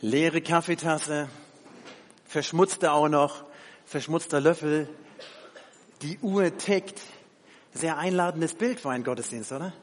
Leere Kaffeetasse, verschmutzte auch noch, verschmutzter Löffel, die Uhr tickt. Sehr einladendes Bild für einen Gottesdienst, oder?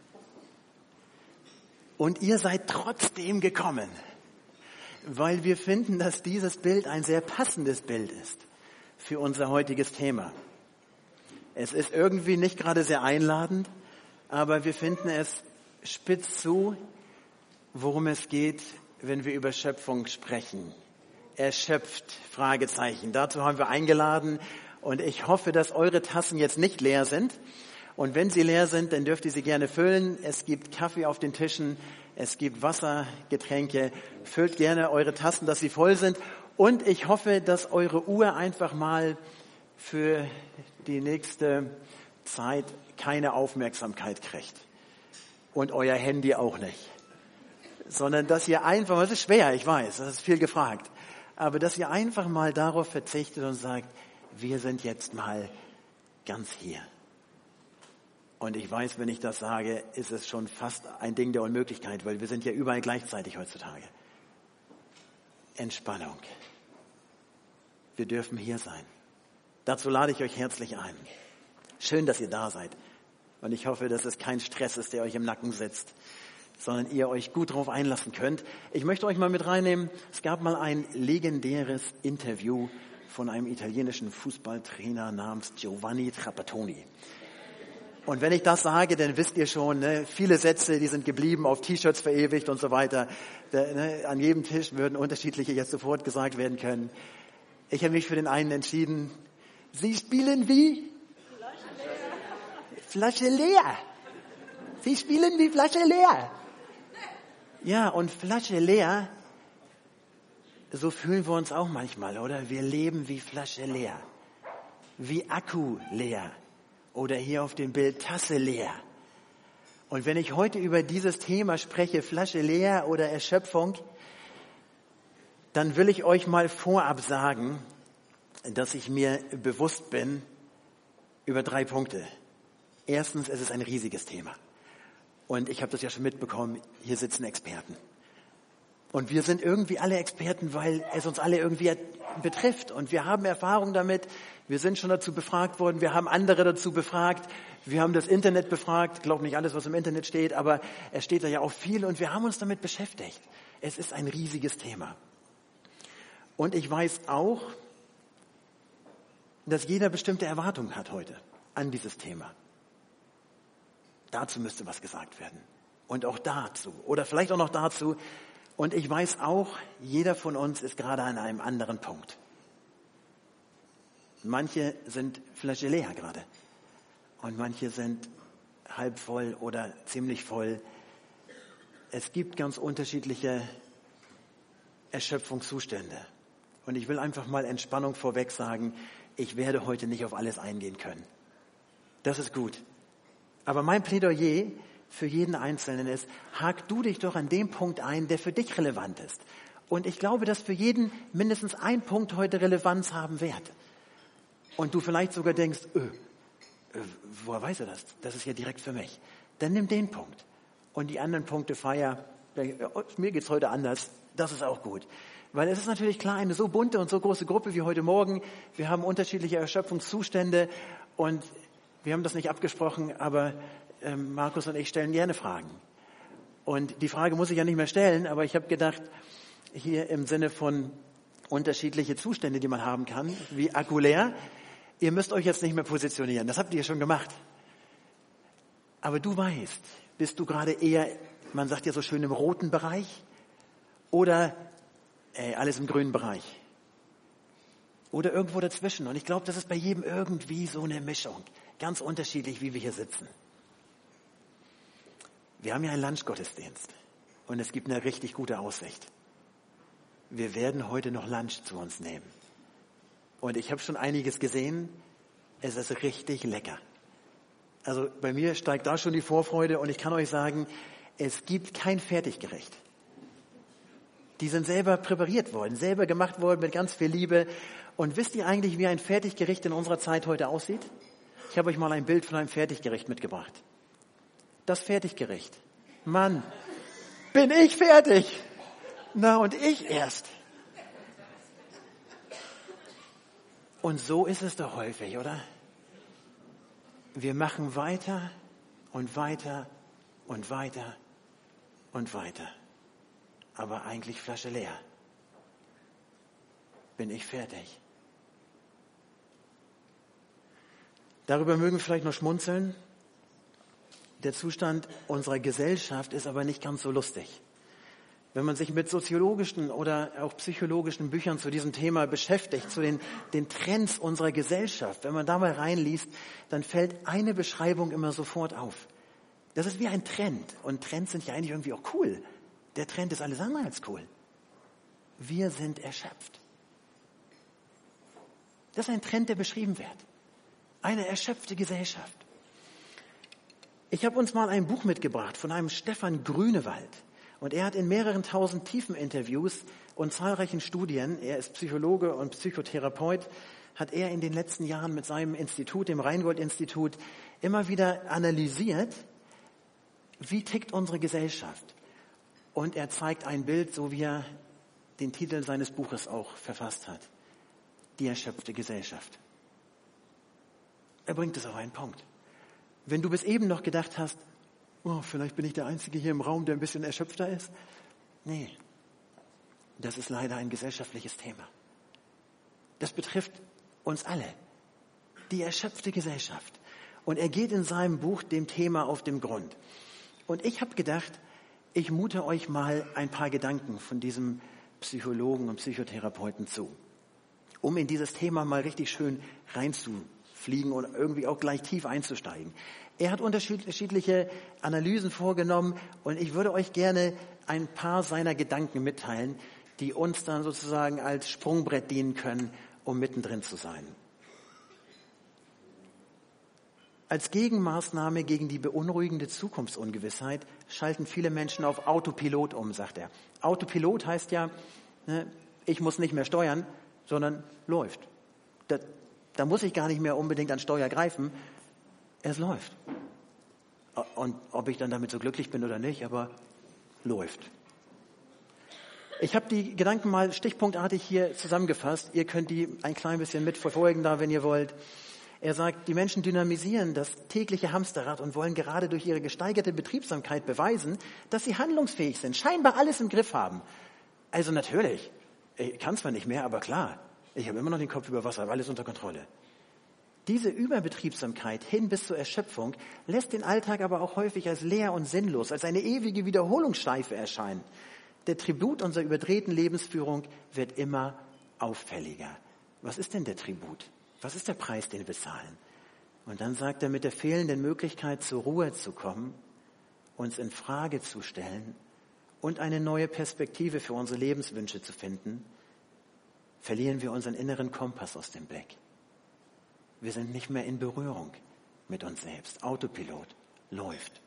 Und ihr seid trotzdem gekommen, weil wir finden, dass dieses Bild ein sehr passendes Bild ist für unser heutiges Thema. Es ist irgendwie nicht gerade sehr einladend, aber wir finden es spitz zu, worum es geht, wenn wir über Schöpfung sprechen. Erschöpft, Fragezeichen. Dazu haben wir eingeladen und ich hoffe, dass eure Tassen jetzt nicht leer sind. Und wenn sie leer sind, dann dürft ihr sie gerne füllen. Es gibt Kaffee auf den Tischen, es gibt Wasser, Getränke. Füllt gerne eure Tassen, dass sie voll sind. Und ich hoffe, dass eure Uhr einfach mal für die nächste Zeit keine Aufmerksamkeit kriegt. Und euer Handy auch nicht. Sondern dass ihr einfach, das ist schwer, ich weiß, das ist viel gefragt, aber dass ihr einfach mal darauf verzichtet und sagt, wir sind jetzt mal ganz hier. Und ich weiß, wenn ich das sage, ist es schon fast ein Ding der Unmöglichkeit, weil wir sind ja überall gleichzeitig heutzutage. Entspannung. Wir dürfen hier sein. Dazu lade ich euch herzlich ein. Schön, dass ihr da seid. Und ich hoffe, dass es kein Stress ist, der euch im Nacken sitzt, sondern ihr euch gut darauf einlassen könnt. Ich möchte euch mal mit reinnehmen, es gab mal ein legendäres Interview von einem italienischen Fußballtrainer namens Giovanni Trapattoni. Und wenn ich das sage, dann wisst ihr schon, ne, viele Sätze, die sind geblieben, auf T-Shirts verewigt und so weiter. An jedem Tisch würden unterschiedliche jetzt sofort gesagt werden können. Ich habe mich für den einen entschieden. Sie spielen wie? Flasche leer. Sie spielen wie Flasche leer. Ja, und Flasche leer, so fühlen wir uns auch manchmal, oder? Wir leben wie Flasche leer, wie Akku leer oder hier auf dem Bild Tasse leer. Und wenn ich heute über dieses Thema spreche, Flasche leer oder Erschöpfung, dann will ich euch mal vorab sagen, dass ich mir bewusst bin über 3 Punkte. Erstens, es ist ein riesiges Thema. Und ich habe das ja schon mitbekommen, hier sitzen Experten. Und wir sind irgendwie alle Experten, weil es uns alle irgendwie betrifft. Und wir haben Erfahrung damit. Wir sind schon dazu befragt worden. Wir haben andere dazu befragt. Wir haben das Internet befragt. Ich glaube nicht alles, was im Internet steht, aber es steht da ja auch viel. Und wir haben uns damit beschäftigt. Es ist ein riesiges Thema. Und ich weiß auch, dass jeder bestimmte Erwartungen hat heute an dieses Thema. Dazu müsste was gesagt werden. Und auch dazu. Oder vielleicht auch noch dazu. Und ich weiß auch, jeder von uns ist gerade an einem anderen Punkt. Manche sind Flasche leer gerade. Und manche sind halb voll oder ziemlich voll. Es gibt ganz unterschiedliche Erschöpfungszustände. Und ich will einfach mal Entspannung vorweg sagen, ich werde heute nicht auf alles eingehen können. Das ist gut. Aber mein Plädoyer für jeden Einzelnen ist, hak du dich doch an dem Punkt ein, der für dich relevant ist. Und ich glaube, dass für jeden mindestens ein Punkt heute Relevanz haben wird. Und du vielleicht sogar denkst, woher weiß er das? Das ist ja direkt für mich. Dann nimm den Punkt. Und die anderen Punkte feier. Mir geht's heute anders. Das ist auch gut. Weil es ist natürlich klar, eine so bunte und so große Gruppe wie heute Morgen. Wir haben unterschiedliche Erschöpfungszustände und wir haben das nicht abgesprochen, aber Markus und ich stellen gerne Fragen. Und die Frage muss ich ja nicht mehr stellen, aber ich habe gedacht, hier im Sinne von unterschiedliche Zustände, die man haben kann, wie Akku leer, ihr müsst euch jetzt nicht mehr positionieren. Das habt ihr schon gemacht. Aber du weißt, bist du gerade eher, man sagt ja so schön, im roten Bereich oder alles im grünen Bereich? Oder irgendwo dazwischen. Und ich glaube, das ist bei jedem irgendwie so eine Mischung. Ganz unterschiedlich, wie wir hier sitzen. Wir haben ja einen Lunchgottesdienst. Und es gibt eine richtig gute Aussicht. Wir werden heute noch Lunch zu uns nehmen. Und ich habe schon einiges gesehen. Es ist richtig lecker. Also bei mir steigt da schon die Vorfreude. Und ich kann euch sagen, es gibt kein Fertiggericht. Die sind selber präpariert worden, selber gemacht worden mit ganz viel Liebe. Und wisst ihr eigentlich, wie ein Fertiggericht in unserer Zeit heute aussieht? Ich habe euch mal ein Bild von einem Fertiggericht mitgebracht. Das Fertiggericht. Mann, bin ich fertig? Na, und ich erst. Und so ist es doch häufig, oder? Wir machen weiter und weiter und weiter und weiter. Aber eigentlich Flasche leer. Bin ich fertig. Darüber mögen wir vielleicht noch schmunzeln. Der Zustand unserer Gesellschaft ist aber nicht ganz so lustig. Wenn man sich mit soziologischen oder auch psychologischen Büchern zu diesem Thema beschäftigt, zu den Trends unserer Gesellschaft, wenn man da mal reinliest, dann fällt eine Beschreibung immer sofort auf. Das ist wie ein Trend. Und Trends sind ja eigentlich irgendwie auch cool. Der Trend ist alles andere als cool. Wir sind erschöpft. Das ist ein Trend, der beschrieben wird. Eine erschöpfte Gesellschaft. Ich habe uns mal ein Buch mitgebracht von einem Stefan Grünewald. Und er hat in mehreren tausend Tiefeninterviews und zahlreichen Studien, er ist Psychologe und Psychotherapeut, hat er in den letzten Jahren mit seinem Institut, dem Rheingold-Institut, immer wieder analysiert, wie tickt unsere Gesellschaft. Und er zeigt ein Bild, so wie er den Titel seines Buches auch verfasst hat. Die erschöpfte Gesellschaft. Er bringt es auf einen Punkt. Wenn du bis eben noch gedacht hast, oh, vielleicht bin ich der Einzige hier im Raum, der ein bisschen erschöpfter ist. Nee, das ist leider ein gesellschaftliches Thema. Das betrifft uns alle. Die erschöpfte Gesellschaft. Und er geht in seinem Buch dem Thema auf den Grund. Und ich habe gedacht, ich mute euch mal ein paar Gedanken von diesem Psychologen und Psychotherapeuten zu, um in dieses Thema mal richtig schön reinzufliegen und irgendwie auch gleich tief einzusteigen. Er hat unterschiedliche Analysen vorgenommen und ich würde euch gerne ein paar seiner Gedanken mitteilen, die uns dann sozusagen als Sprungbrett dienen können, um mittendrin zu sein. Als Gegenmaßnahme gegen die beunruhigende Zukunftsungewissheit schalten viele Menschen auf Autopilot um, sagt er. Autopilot heißt ja, ich muss nicht mehr steuern, sondern läuft. Da muss ich gar nicht mehr unbedingt an Steuer greifen. Es läuft. Und ob ich dann damit so glücklich bin oder nicht, aber läuft. Ich habe die Gedanken mal stichpunktartig hier zusammengefasst. Ihr könnt die ein klein bisschen mitverfolgen da, wenn ihr wollt. Er sagt, die Menschen dynamisieren das tägliche Hamsterrad und wollen gerade durch ihre gesteigerte Betriebsamkeit beweisen, dass sie handlungsfähig sind, scheinbar alles im Griff haben. Also natürlich, ich kann zwar nicht mehr, aber klar, ich habe immer noch den Kopf über Wasser, alles unter Kontrolle. Diese Überbetriebsamkeit hin bis zur Erschöpfung lässt den Alltag aber auch häufig als leer und sinnlos, als eine ewige Wiederholungsschleife erscheinen. Der Tribut unserer überdrehten Lebensführung wird immer auffälliger. Was ist denn der Tribut? Was ist der Preis, den wir bezahlen? Und dann sagt er, mit der fehlenden Möglichkeit zur Ruhe zu kommen, uns in Frage zu stellen und eine neue Perspektive für unsere Lebenswünsche zu finden, verlieren wir unseren inneren Kompass aus dem Blick. Wir sind nicht mehr in Berührung mit uns selbst. Autopilot läuft.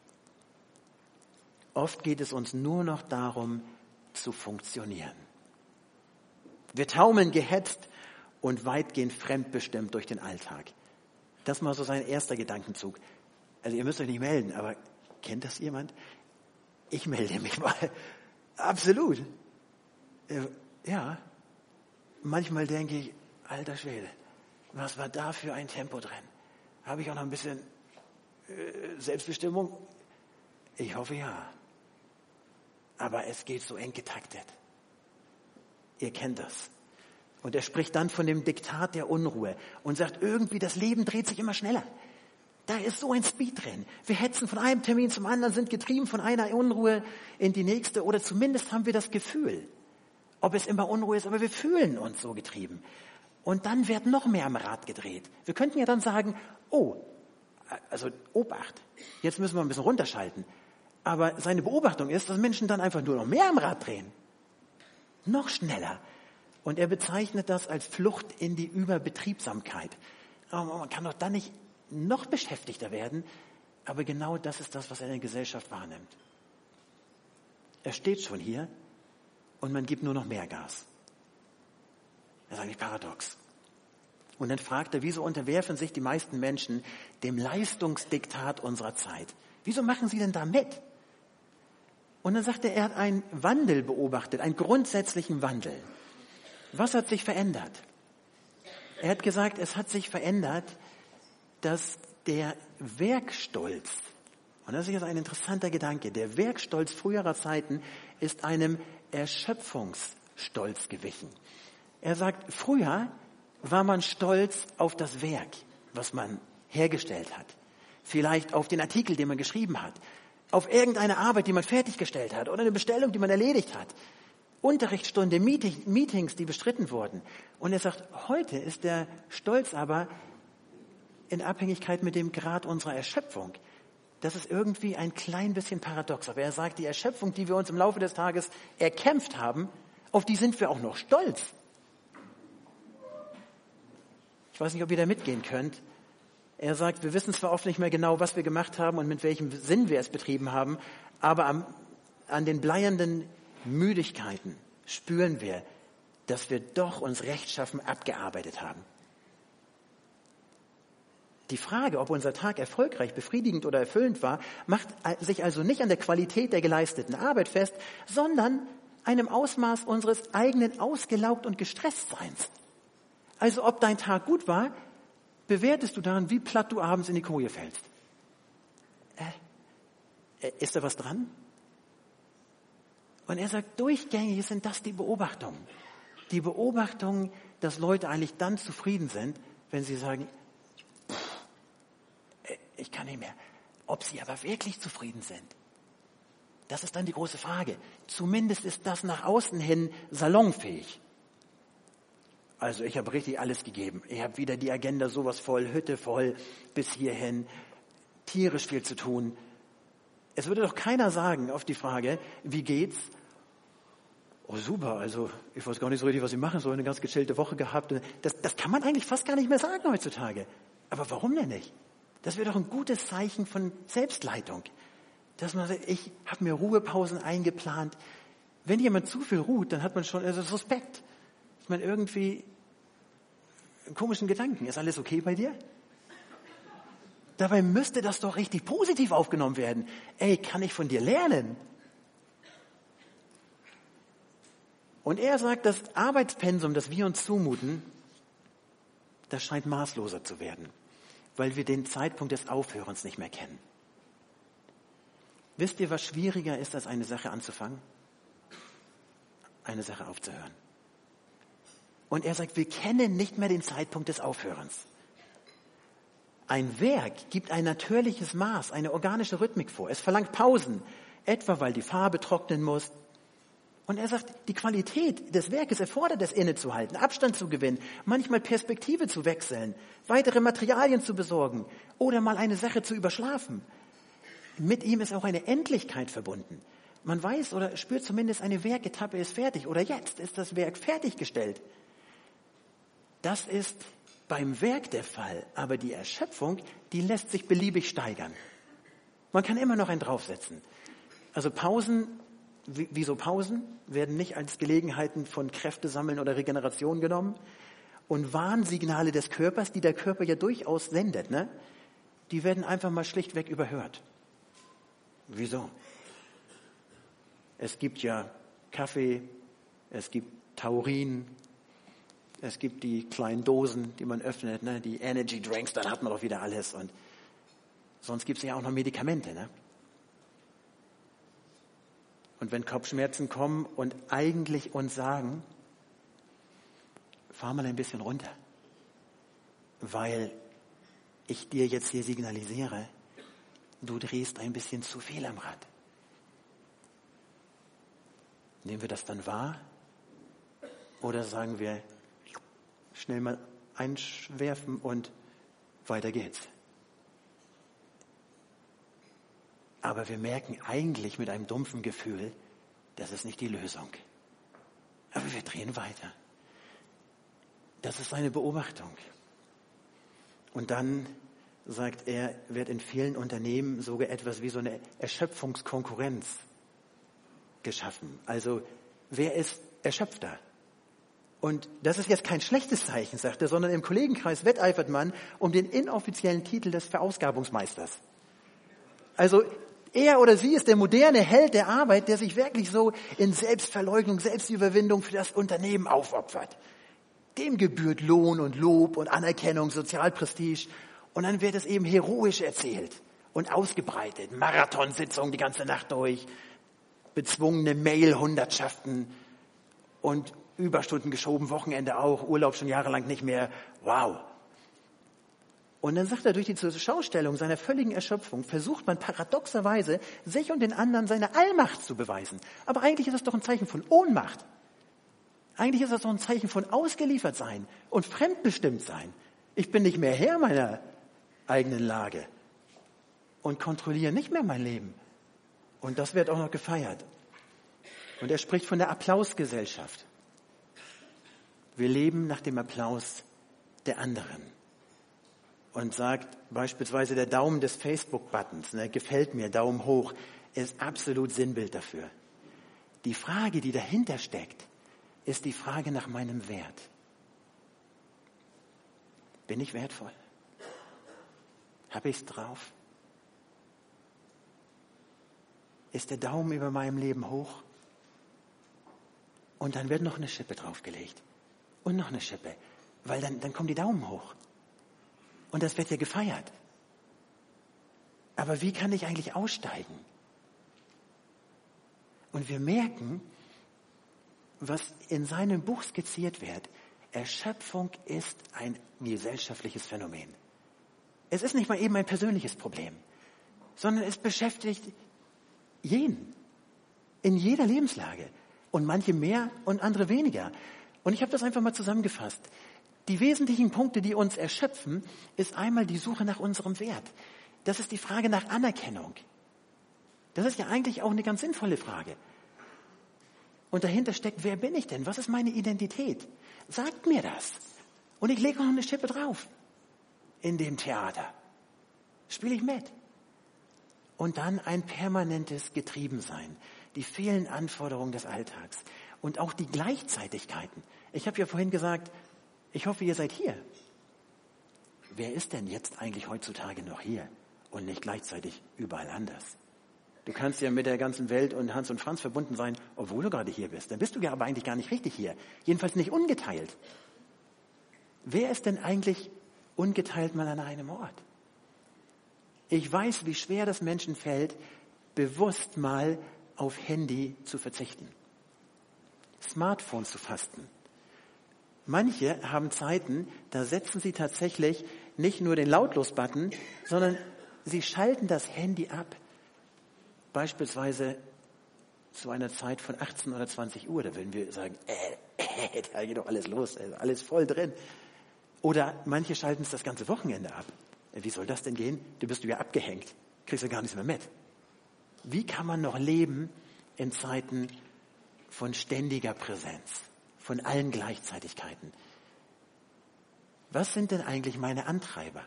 Oft geht es uns nur noch darum, zu funktionieren. Wir taumeln gehetzt und weitgehend fremdbestimmt durch den Alltag. Das mal so sein erster Gedankenzug. Also ihr müsst euch nicht melden, aber kennt das jemand? Ich melde mich mal. Absolut. Ja. Manchmal denke ich, alter Schwede, was war da für ein Tempo drin? Habe ich auch noch ein bisschen Selbstbestimmung? Ich hoffe ja. Aber es geht so eng getaktet. Ihr kennt das. Und er spricht dann von dem Diktat der Unruhe und sagt, irgendwie das Leben dreht sich immer schneller. Da ist so ein Speed drin. Wir hetzen von einem Termin zum anderen, sind getrieben von einer Unruhe in die nächste oder zumindest haben wir das Gefühl, ob es immer Unruhe ist, aber wir fühlen uns so getrieben. Und dann wird noch mehr am Rad gedreht. Wir könnten ja dann sagen, also Obacht, jetzt müssen wir ein bisschen runterschalten. Aber seine Beobachtung ist, dass Menschen dann einfach nur noch mehr am Rad drehen. Noch schneller. Und er bezeichnet das als Flucht in die Überbetriebsamkeit. Aber man kann doch dann nicht noch beschäftigter werden. Aber genau das ist das, was er in der Gesellschaft wahrnimmt. Er steht schon hier und man gibt nur noch mehr Gas. Das ist eigentlich paradox. Und dann fragt er, wieso unterwerfen sich die meisten Menschen dem Leistungsdiktat unserer Zeit? Wieso machen sie denn da mit? Und dann sagt er hat einen Wandel beobachtet, einen grundsätzlichen Wandel. Was hat sich verändert? Er hat gesagt, es hat sich verändert, dass der Werkstolz, und das ist jetzt ein interessanter Gedanke, der Werkstolz früherer Zeiten ist einem Erschöpfungsstolz gewichen. Er sagt, früher war man stolz auf das Werk, was man hergestellt hat. Vielleicht auf den Artikel, den man geschrieben hat. Auf irgendeine Arbeit, die man fertiggestellt hat. Oder eine Bestellung, die man erledigt hat. Unterrichtsstunde, Meetings, die bestritten wurden. Und er sagt, heute ist der Stolz aber in Abhängigkeit mit dem Grad unserer Erschöpfung. Das ist irgendwie ein klein bisschen paradox. Aber er sagt, die Erschöpfung, die wir uns im Laufe des Tages erkämpft haben, auf die sind wir auch noch stolz. Ich weiß nicht, ob ihr da mitgehen könnt. Er sagt, wir wissen zwar oft nicht mehr genau, was wir gemacht haben und mit welchem Sinn wir es betrieben haben, aber an den bleiernden Müdigkeiten spüren wir, dass wir doch uns rechtschaffen abgearbeitet haben. Die Frage, ob unser Tag erfolgreich, befriedigend oder erfüllend war, macht sich also nicht an der Qualität der geleisteten Arbeit fest, sondern einem Ausmaß unseres eigenen Ausgelaugt und Gestresstseins. Also ob dein Tag gut war, bewertest du daran, wie platt du abends in die Koje fällst. Ist da was dran? Und er sagt, durchgängig sind das die Beobachtungen. Die Beobachtungen, dass Leute eigentlich dann zufrieden sind, wenn sie sagen, ich kann nicht mehr. Ob sie aber wirklich zufrieden sind, das ist dann die große Frage. Zumindest ist das nach außen hin salonfähig. Also ich habe richtig alles gegeben. Ich habe wieder die Agenda sowas voll, Hütte voll, bis hierhin, tierisch viel zu tun. Es würde doch keiner sagen auf die Frage, wie geht's? Oh super, also ich weiß gar nicht so richtig, was ich machen soll, eine ganz gechillte Woche gehabt. Das kann man eigentlich fast gar nicht mehr sagen heutzutage. Aber warum denn nicht? Das wäre doch ein gutes Zeichen von Selbstleitung. Dass man sagt, ich habe mir Ruhepausen eingeplant. Wenn jemand zu viel ruht, dann hat man schon suspekt. Ist man irgendwie einen komischen Gedanken. Ist alles okay bei dir? Dabei müsste das doch richtig positiv aufgenommen werden. Ey, kann ich von dir lernen? Und er sagt, das Arbeitspensum, das wir uns zumuten, das scheint maßloser zu werden, weil wir den Zeitpunkt des Aufhörens nicht mehr kennen. Wisst ihr, was schwieriger ist, als eine Sache anzufangen? Eine Sache aufzuhören. Und er sagt, wir kennen nicht mehr den Zeitpunkt des Aufhörens. Ein Werk gibt ein natürliches Maß, eine organische Rhythmik vor. Es verlangt Pausen, etwa weil die Farbe trocknen muss. Und er sagt, die Qualität des Werkes erfordert es, innezuhalten, Abstand zu gewinnen, manchmal Perspektive zu wechseln, weitere Materialien zu besorgen oder mal eine Sache zu überschlafen. Mit ihm ist auch eine Endlichkeit verbunden. Man weiß oder spürt zumindest, eine Werketappe ist fertig oder jetzt ist das Werk fertiggestellt. Das ist beim Werk der Fall, aber die Erschöpfung, die lässt sich beliebig steigern. Man kann immer noch einen draufsetzen. Also Pausen, wieso Pausen, werden nicht als Gelegenheiten von Kräftesammeln oder Regeneration genommen. Und Warnsignale des Körpers, die der Körper ja durchaus sendet, die werden einfach mal schlichtweg überhört. Wieso? Es gibt ja Kaffee, es gibt Taurin, es gibt die kleinen Dosen, die man öffnet, die Energy Drinks, dann hat man doch wieder alles. Und sonst gibt es ja auch noch Medikamente. Und wenn Kopfschmerzen kommen und eigentlich uns sagen, fahr mal ein bisschen runter, weil ich dir jetzt hier signalisiere, du drehst ein bisschen zu viel am Rad. Nehmen wir das dann wahr? Oder sagen wir, schnell mal einwerfen und weiter geht's? Aber wir merken eigentlich mit einem dumpfen Gefühl, das ist nicht die Lösung. Aber wir drehen weiter. Das ist seine Beobachtung. Und dann, sagt er, wird in vielen Unternehmen sogar etwas wie so eine Erschöpfungskonkurrenz geschaffen. Also, wer ist erschöpfter? Und das ist jetzt kein schlechtes Zeichen, sagt er, sondern im Kollegenkreis wetteifert man um den inoffiziellen Titel des Verausgabungsmeisters. Also, Er oder sie ist der moderne Held der Arbeit, der sich wirklich so in Selbstverleugnung, Selbstüberwindung für das Unternehmen aufopfert. Dem gebührt Lohn und Lob und Anerkennung, Sozialprestige. Und dann wird es eben heroisch erzählt und ausgebreitet. Marathonsitzungen die ganze Nacht durch, bezwungene Mail-Hundertschaften und Überstunden geschoben, Wochenende auch, Urlaub schon jahrelang nicht mehr. Wow. Und dann sagt er, durch die Zurschaustellung seiner völligen Erschöpfung versucht man paradoxerweise, sich und den anderen seine Allmacht zu beweisen. Aber eigentlich ist das doch ein Zeichen von Ohnmacht. Eigentlich ist das doch ein Zeichen von Ausgeliefertsein und Fremdbestimmtsein. Ich bin nicht mehr Herr meiner eigenen Lage und kontrolliere nicht mehr mein Leben. Und das wird auch noch gefeiert. Und er spricht von der Applausgesellschaft. Wir leben nach dem Applaus der anderen. Und sagt beispielsweise der Daumen des Facebook-Buttons, gefällt mir, Daumen hoch, ist absolut Sinnbild dafür. Die Frage, die dahinter steckt, ist die Frage nach meinem Wert. Bin ich wertvoll? Habe ich es drauf? Ist der Daumen über meinem Leben hoch? Und dann wird noch eine Schippe draufgelegt. Und noch eine Schippe. Weil dann kommen die Daumen hoch. Und das wird ja gefeiert. Aber wie kann ich eigentlich aussteigen? Und wir merken, was in seinem Buch skizziert wird, Erschöpfung ist ein gesellschaftliches Phänomen. Es ist nicht mal eben ein persönliches Problem, sondern es beschäftigt jeden, in jeder Lebenslage. Und manche mehr und andere weniger. Und ich habe das einfach mal zusammengefasst. Die wesentlichen Punkte, die uns erschöpfen, ist einmal die Suche nach unserem Wert. Das ist die Frage nach Anerkennung. Das ist ja eigentlich auch eine ganz sinnvolle Frage. Und dahinter steckt, wer bin ich denn? Was ist meine Identität? Sagt mir das. Und ich lege noch eine Schippe drauf. In dem Theater. Spiele ich mit. Und dann ein permanentes Getriebensein. Die vielen Anforderungen des Alltags. Und auch die Gleichzeitigkeiten. Ich habe ja vorhin gesagt, ich hoffe, ihr seid hier. Wer ist denn jetzt eigentlich heutzutage noch hier und nicht gleichzeitig überall anders? Du kannst ja mit der ganzen Welt und Hans und Franz verbunden sein, obwohl du gerade hier bist. Dann bist du ja aber eigentlich gar nicht richtig hier. Jedenfalls nicht ungeteilt. Wer ist denn eigentlich ungeteilt mal an einem Ort? Ich weiß, wie schwer das Menschen fällt, bewusst mal auf Handy zu verzichten. Smartphone zu fasten. Manche haben Zeiten, da setzen sie tatsächlich nicht nur den Lautlos-Button, sondern sie schalten das Handy ab. Beispielsweise zu einer Zeit von 18 oder 20 Uhr. Da würden wir sagen, da geht doch alles los, alles voll drin. Oder manche schalten es das ganze Wochenende ab. Wie soll das denn gehen? Du bist ja abgehängt, kriegst ja gar nichts mehr mit. Wie kann man noch leben in Zeiten von ständiger Präsenz? Von allen Gleichzeitigkeiten. Was sind denn eigentlich meine Antreiber?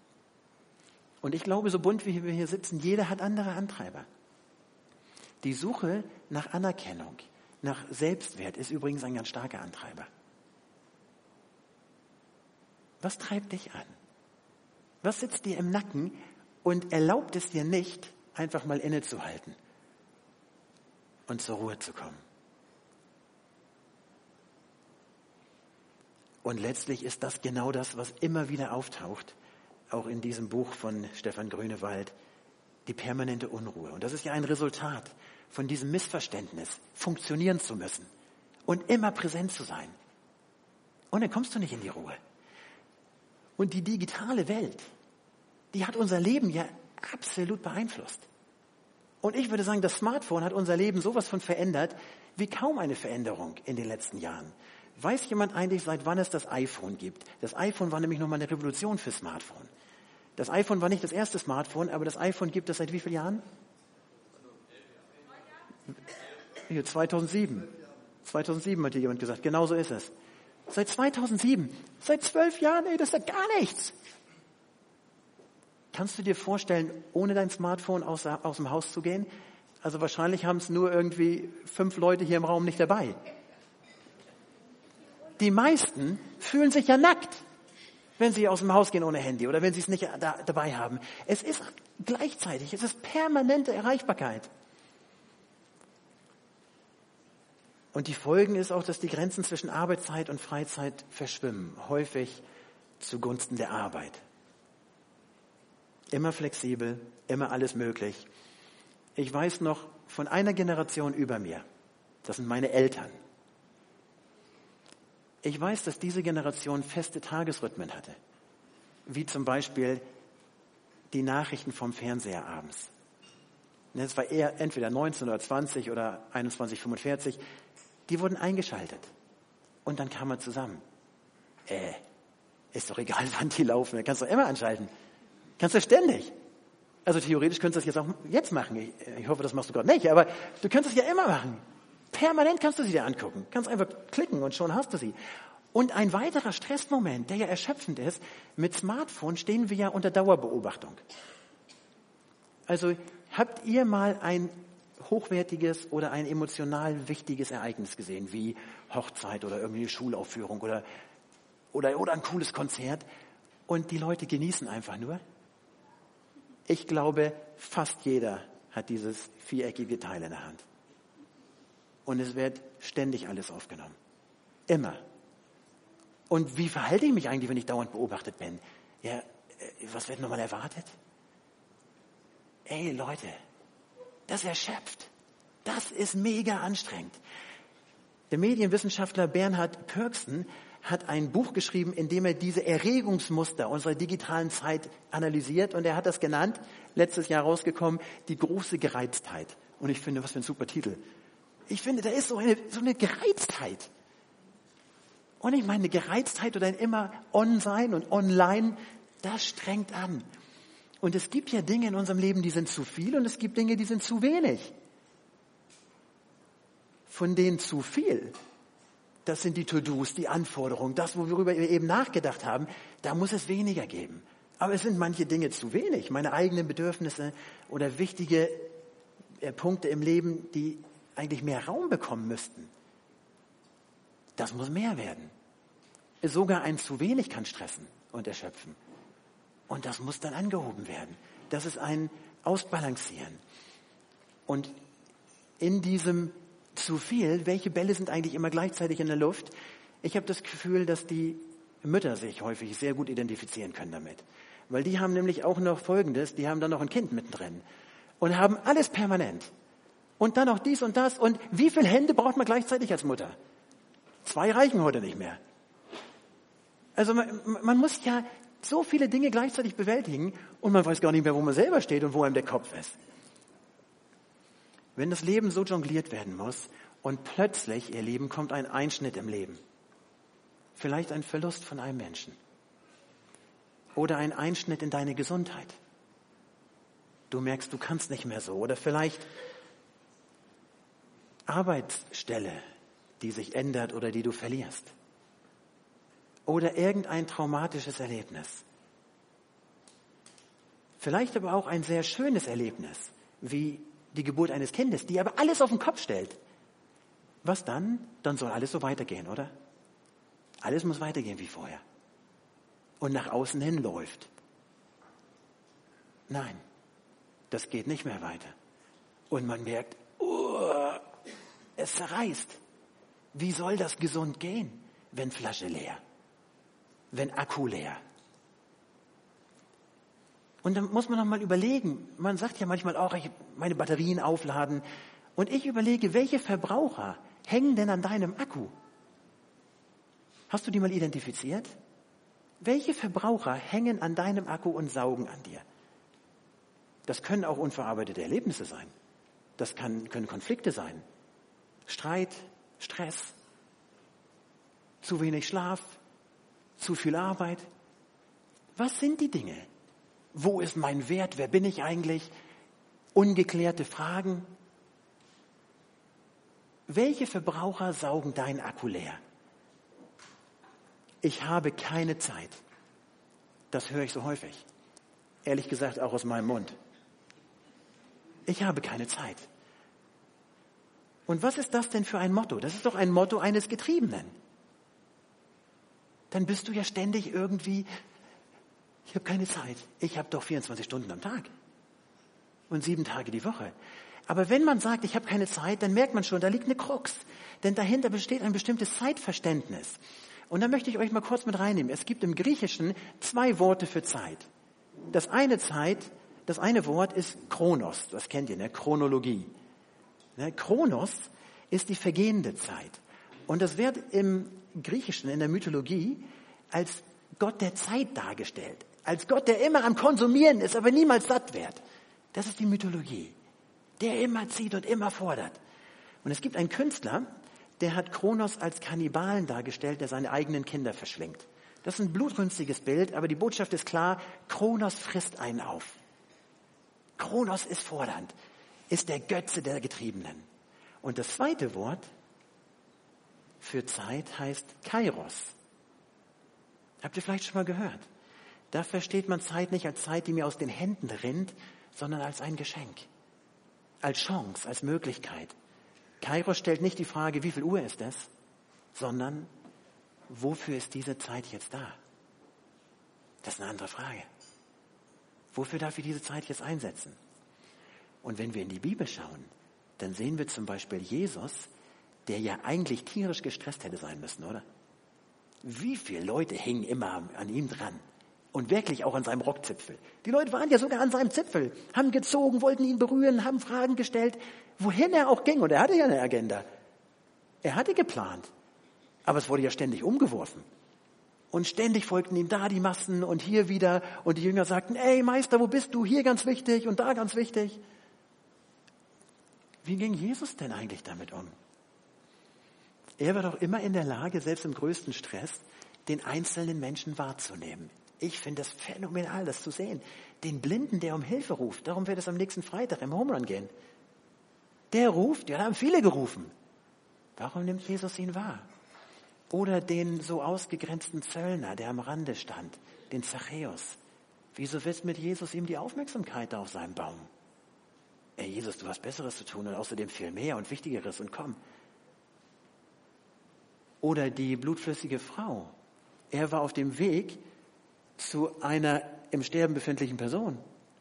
Und ich glaube, so bunt wie wir hier sitzen, jeder hat andere Antreiber. Die Suche nach Anerkennung, nach Selbstwert ist übrigens ein ganz starker Antreiber. Was treibt dich an? Was sitzt dir im Nacken und erlaubt es dir nicht, einfach mal innezuhalten und zur Ruhe zu kommen? Und letztlich ist das genau das, was immer wieder auftaucht, auch in diesem Buch von Stefan Grünewald, die permanente Unruhe. Und das ist ja ein Resultat von diesem Missverständnis, funktionieren zu müssen und immer präsent zu sein. Und dann kommst du nicht in die Ruhe. Und die digitale Welt, die hat unser Leben ja absolut beeinflusst. Und ich würde sagen, das Smartphone hat unser Leben sowas von verändert, wie kaum eine Veränderung in den letzten Jahren. Weiß jemand eigentlich, seit wann es das iPhone gibt? Das iPhone war nämlich nochmal eine Revolution für Smartphone. Das iPhone war nicht das erste Smartphone, aber das iPhone gibt es seit wie vielen Jahren? 2007. 2007 hat hier jemand gesagt, genau so ist es. Seit 2007, seit 12 Jahren, das ist ja gar nichts. Kannst du dir vorstellen, ohne dein Smartphone aus dem Haus zu gehen? Also wahrscheinlich haben es nur irgendwie 5 Leute hier im Raum nicht dabei. Die meisten fühlen sich ja nackt. wenn Sie aus dem Haus gehen ohne Handy oder wenn Sie es nicht dabei haben. Es ist gleichzeitig, es ist permanente Erreichbarkeit. Und die Folgen ist auch, dass die Grenzen zwischen Arbeitszeit und Freizeit verschwimmen, häufig zugunsten der Arbeit. Immer flexibel, immer alles möglich. Ich weiß noch von einer Generation über mir, das sind meine Eltern. Ich weiß, dass diese Generation feste Tagesrhythmen hatte, wie zum Beispiel die Nachrichten vom Fernseher abends. Es war eher entweder 19 oder 20 oder 21:45. Die wurden eingeschaltet. Und dann kam man zusammen. Ist doch egal, wann die laufen. Du kannst doch immer anschalten. Kannst du ständig. Also theoretisch könntest du das jetzt machen. Ich hoffe, das machst du gerade nicht. Aber du könntest es ja immer machen. Permanent kannst du sie dir angucken. Kannst einfach klicken und schon hast du sie. Und ein weiterer Stressmoment, der ja erschöpfend ist, mit Smartphone stehen wir ja unter Dauerbeobachtung. Also habt ihr mal ein hochwertiges oder ein emotional wichtiges Ereignis gesehen, wie Hochzeit oder irgendwie eine Schulaufführung oder ein cooles Konzert und die Leute genießen einfach nur? Ich glaube, fast jeder hat dieses viereckige Teil in der Hand. Und es wird ständig alles aufgenommen. Immer. Und wie verhalte ich mich eigentlich, wenn ich dauernd beobachtet bin? Ja, was wird nochmal erwartet? Ey, Leute, das erschöpft. Das ist mega anstrengend. Der Medienwissenschaftler Bernhard Pörksen hat ein Buch geschrieben, in dem er diese Erregungsmuster unserer digitalen Zeit analysiert. Und er hat das genannt, letztes Jahr rausgekommen, die große Gereiztheit. Und ich finde, was für ein super Titel. Ich finde, da ist so eine Gereiztheit. Und ich meine, eine Gereiztheit oder ein immer On-Sein und Online, das strengt an. Und es gibt ja Dinge in unserem Leben, die sind zu viel und es gibt Dinge, die sind zu wenig. Von denen zu viel, das sind die To-Dos, die Anforderungen, das, worüber wir eben nachgedacht haben, da muss es weniger geben. Aber es sind manche Dinge zu wenig, meine eigenen Bedürfnisse oder wichtige Punkte im Leben, die eigentlich mehr Raum bekommen müssten. Das muss mehr werden. Sogar ein zu wenig kann stressen und erschöpfen. Und das muss dann angehoben werden. Das ist ein Ausbalancieren. Und in diesem zu viel, welche Bälle sind eigentlich immer gleichzeitig in der Luft? Ich habe das Gefühl, dass die Mütter sich häufig sehr gut identifizieren können damit. Weil die haben nämlich auch noch Folgendes, die haben dann noch ein Kind mittendrin und haben alles permanent. Und dann noch dies und das. Und wie viele Hände braucht man gleichzeitig als Mutter? 2 reichen heute nicht mehr. Also man muss ja so viele Dinge gleichzeitig bewältigen und man weiß gar nicht mehr, wo man selber steht und wo einem der Kopf ist. Wenn das Leben so jongliert werden muss und plötzlich, ihr Lieben, kommt ein Einschnitt im Leben. Vielleicht ein Verlust von einem Menschen. Oder ein Einschnitt in deine Gesundheit. Du merkst, du kannst nicht mehr so. Oder vielleicht Arbeitsstelle, die sich ändert oder die du verlierst. Oder irgendein traumatisches Erlebnis. Vielleicht aber auch ein sehr schönes Erlebnis, wie die Geburt eines Kindes, die aber alles auf den Kopf stellt. Was dann? Dann soll alles so weitergehen, oder? Alles muss weitergehen wie vorher. Und nach außen hin läuft. Nein, das geht nicht mehr weiter. Und man merkt, es zerreißt. Wie soll das gesund gehen, wenn Flasche leer? Wenn Akku leer? Und dann muss man noch mal überlegen, man sagt ja manchmal auch, ich meine Batterien aufladen. Und ich überlege, welche Verbraucher hängen denn an deinem Akku? Hast du die mal identifiziert? Welche Verbraucher hängen an deinem Akku und saugen an dir? Das können auch unverarbeitete Erlebnisse sein. Das können Konflikte sein. Streit, Stress, zu wenig Schlaf, zu viel Arbeit. Was sind die Dinge? Wo ist mein Wert? Wer bin ich eigentlich? Ungeklärte Fragen. Welche Verbraucher saugen dein Akku leer? Ich habe keine Zeit. Das höre ich so häufig. Ehrlich gesagt auch aus meinem Mund. Ich habe keine Zeit. Und was ist das denn für ein Motto? Das ist doch ein Motto eines Getriebenen. dann bist du ja ständig irgendwie, ich habe keine Zeit. Ich habe doch 24 Stunden am Tag und 7 Tage die Woche. Aber wenn man sagt, ich habe keine Zeit, dann merkt man schon, da liegt eine Krux. Denn dahinter besteht ein bestimmtes Zeitverständnis. Und da möchte ich euch mal kurz mit reinnehmen. Es gibt im Griechischen 2 Worte für Zeit. Das eine Wort ist Chronos. Das kennt ihr, ne? Chronologie. Ne? Chronos ist die vergehende Zeit. Und das wird im Griechischen, in der Mythologie, als Gott der Zeit dargestellt. Als Gott, der immer am Konsumieren ist, aber niemals satt wird. Das ist die Mythologie. Der immer zieht und immer fordert. Und es gibt einen Künstler, der hat Kronos als Kannibalen dargestellt, der seine eigenen Kinder verschlingt. Das ist ein blutrünstiges Bild, aber die Botschaft ist klar, Kronos frisst einen auf. Kronos ist fordernd, ist der Götze der Getriebenen. Und das zweite Wort für Zeit heißt Kairos. Habt ihr vielleicht schon mal gehört? Da versteht man Zeit nicht als Zeit, die mir aus den Händen rinnt, sondern als ein Geschenk. Als Chance, als Möglichkeit. Kairos stellt nicht die Frage, wie viel Uhr ist es, sondern wofür ist diese Zeit jetzt da? Das ist eine andere Frage. Wofür darf ich diese Zeit jetzt einsetzen? Und wenn wir in die Bibel schauen, dann sehen wir zum Beispiel Jesus, der ja eigentlich tierisch gestresst hätte sein müssen, oder? Wie viele Leute hingen immer an ihm dran? Und wirklich auch an seinem Rockzipfel. Die Leute waren ja sogar an seinem Zipfel, haben gezogen, wollten ihn berühren, haben Fragen gestellt, wohin er auch ging. Und er hatte ja eine Agenda. Er hatte geplant. Aber es wurde ja ständig umgeworfen. Und ständig folgten ihm da die Massen und hier wieder. Und die Jünger sagten, ey Meister, wo bist du? Hier ganz wichtig und da ganz wichtig. Wie ging Jesus denn eigentlich damit um? Er war doch immer in der Lage, selbst im größten Stress, den einzelnen Menschen wahrzunehmen. Ich finde das phänomenal, das zu sehen. Den Blinden, der um Hilfe ruft. Darum wird es am nächsten Freitag im Home Run gehen. Der ruft, ja, da haben viele gerufen. Warum nimmt Jesus ihn wahr? Oder den so ausgegrenzten Zöllner, der am Rande stand, den Zachäus. Wieso widmet Jesus ihm die Aufmerksamkeit auf seinem Baum? Ey, Jesus, du hast Besseres zu tun und außerdem viel mehr und Wichtigeres und komm. Oder die blutflüssige Frau. Er war auf dem Weg zu einer im Sterben befindlichen Person.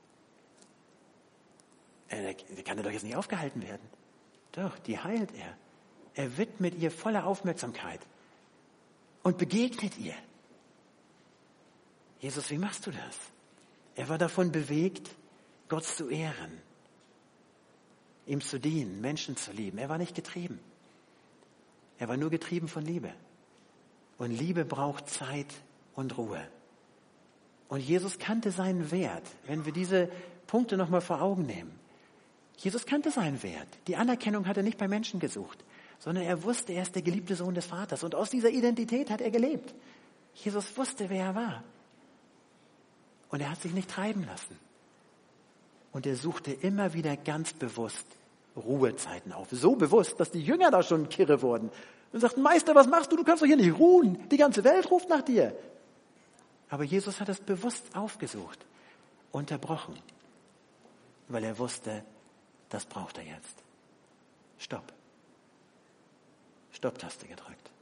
Der kann doch jetzt nicht aufgehalten werden. Doch, die heilt er. Er widmet ihr volle Aufmerksamkeit und begegnet ihr. Jesus, wie machst du das? Er war davon bewegt, Gott zu ehren, ihm zu dienen, Menschen zu lieben. Er war nicht getrieben. Er war nur getrieben von Liebe. Und Liebe braucht Zeit und Ruhe. Und Jesus kannte seinen Wert, wenn wir diese Punkte nochmal vor Augen nehmen. Jesus kannte seinen Wert. Die Anerkennung hat er nicht bei Menschen gesucht, sondern er wusste, er ist der geliebte Sohn des Vaters. Und aus dieser Identität hat er gelebt. Jesus wusste, wer er war. Und er hat sich nicht treiben lassen. Und er suchte immer wieder ganz bewusst Ruhezeiten auf. So bewusst, dass die Jünger da schon kirre wurden. Und sagten, Meister, was machst du? Du kannst doch hier nicht ruhen. Die ganze Welt ruft nach dir. Aber Jesus hat es bewusst aufgesucht, unterbrochen, weil er wusste, das braucht er jetzt. Stopp. Stopptaste gedrückt.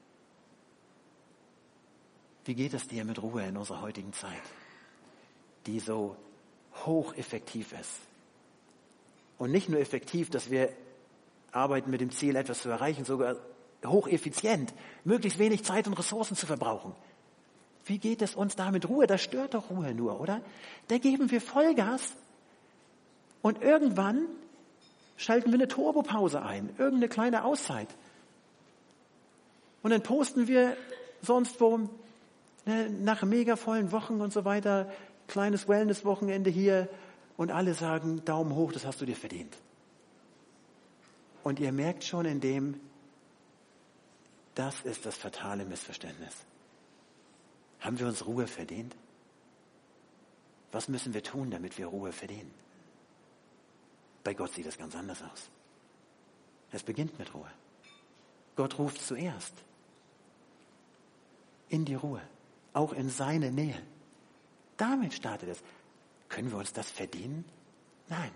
Wie geht es dir mit Ruhe in unserer heutigen Zeit, die so hocheffektiv ist? Und nicht nur effektiv, dass wir arbeiten mit dem Ziel, etwas zu erreichen, sogar hocheffizient, möglichst wenig Zeit und Ressourcen zu verbrauchen. Wie geht es uns da mit Ruhe? Das stört doch Ruhe nur, oder? Da geben wir Vollgas und irgendwann schalten wir eine Turbopause ein, irgendeine kleine Auszeit. Und dann posten wir sonst wo, nach mega vollen Wochen und so weiter, kleines Wellness-Wochenende hier und alle sagen, Daumen hoch, das hast du dir verdient. Und ihr merkt schon in dem, das ist das fatale Missverständnis. Haben wir uns Ruhe verdient? Was müssen wir tun, damit wir Ruhe verdienen? Bei Gott sieht es ganz anders aus. Es beginnt mit Ruhe. Gott ruft zuerst in die Ruhe, auch in seine Nähe. Damit startet es. Können wir uns das verdienen? Nein.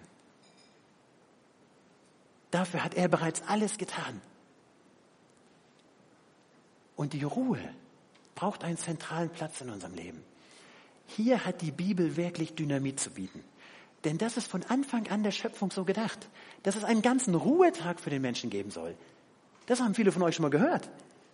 Dafür hat er bereits alles getan. Und die Ruhe, braucht einen zentralen Platz in unserem Leben. Hier hat die Bibel wirklich Dynamit zu bieten. Denn das ist von Anfang an der Schöpfung so gedacht, dass es einen ganzen Ruhetag für den Menschen geben soll. Das haben viele von euch schon mal gehört.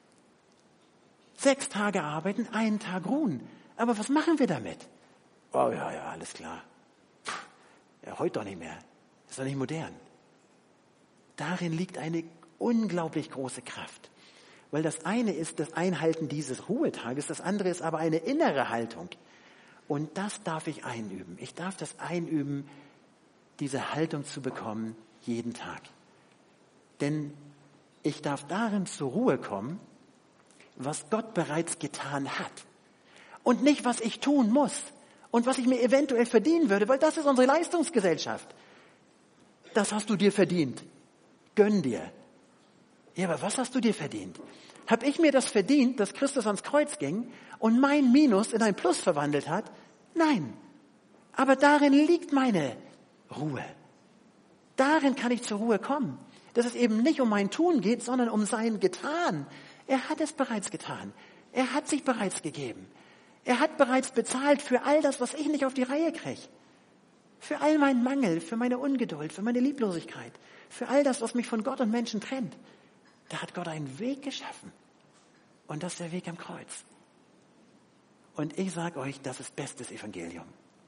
6 Tage arbeiten, 1 Tag ruhen. Aber was machen wir damit? Oh ja, alles klar. Ja, heute doch nicht mehr. Das ist doch nicht modern. Darin liegt eine unglaublich große Kraft. Weil das eine ist das Einhalten dieses Ruhetages, das andere ist aber eine innere Haltung. Und das darf ich einüben. Ich darf das einüben, diese Haltung zu bekommen, jeden Tag. Denn ich darf darin zur Ruhe kommen, was Gott bereits getan hat. Und nicht, was ich tun muss und was ich mir eventuell verdienen würde, weil das ist unsere Leistungsgesellschaft. Das hast du dir verdient. Gönn dir. Ja, aber was hast du dir verdient? Habe ich mir das verdient, dass Christus ans Kreuz ging und mein Minus in ein Plus verwandelt hat? Nein. Aber darin liegt meine Ruhe. Darin kann ich zur Ruhe kommen. Dass es eben nicht um mein Tun geht, sondern um sein Getan. Er hat es bereits getan. Er hat sich bereits gegeben. Er hat bereits bezahlt für all das, was ich nicht auf die Reihe kriege. Für all meinen Mangel, für meine Ungeduld, für meine Lieblosigkeit, für all das, was mich von Gott und Menschen trennt. Da hat Gott einen Weg geschaffen. Und das ist der Weg am Kreuz. Und ich sage euch, das ist bestes Evangelium.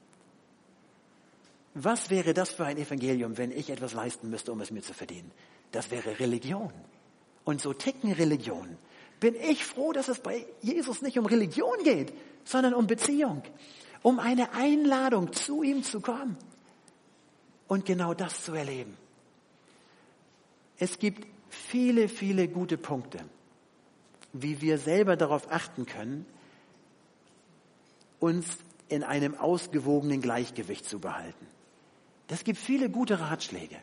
Was wäre das für ein Evangelium, wenn ich etwas leisten müsste, um es mir zu verdienen? Das wäre Religion. Und so ticken Religionen. Bin ich froh, dass es bei Jesus nicht um Religion geht, sondern um Beziehung. Um eine Einladung, zu ihm zu kommen. Und genau das zu erleben. Es gibt viele, viele gute Punkte, wie wir selber darauf achten können, uns in einem ausgewogenen Gleichgewicht zu behalten. Es gibt viele gute Ratschläge.